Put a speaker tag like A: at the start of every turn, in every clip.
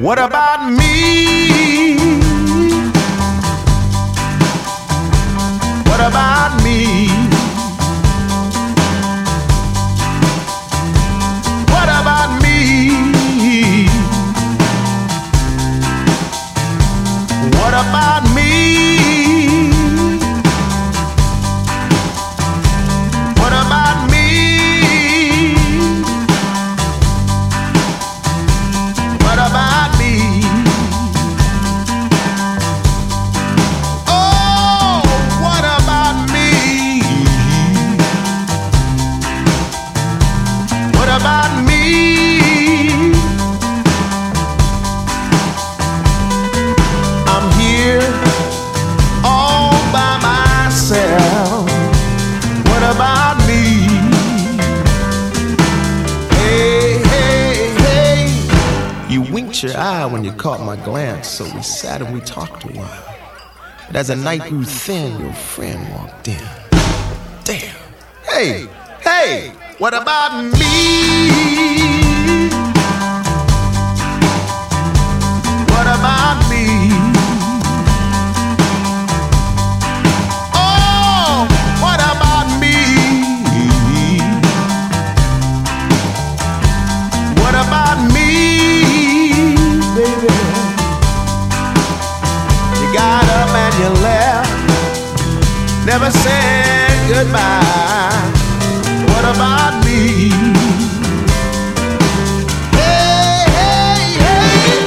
A: What about me? What about me? What about me? What about me? What about me? What about me? Oh, what about me? What about me? I'm here all by myself. What about me? Hey, hey, hey. You winked your eye when you caught my glance, so we sat and we talked a while. But as the night grew thin, your friend walked in. Damn. Hey, hey, what about me? What about me? Oh, what about me? What about me, baby? You got up and you left, never said goodbye. What about me? Hey, hey, hey.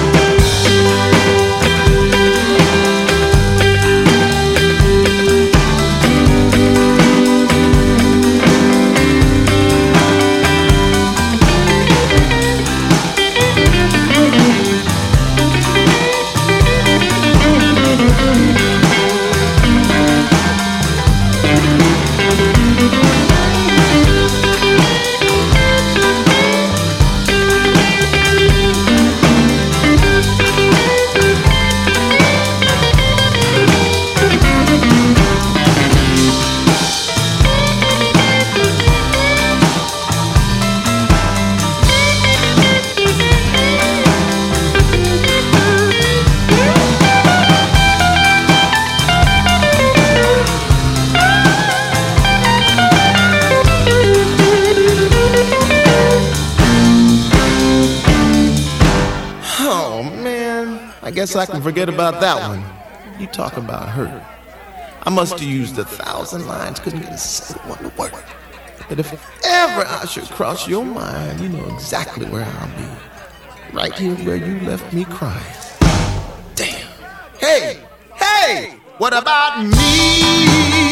A: I guess I can forget about that one. You talk about her. I must have used 1,000 lines, couldn't get a single one to work. But if ever I should cross your mind, you know exactly where I'll be. Right here where you left me crying. Damn. Hey, hey, what about me?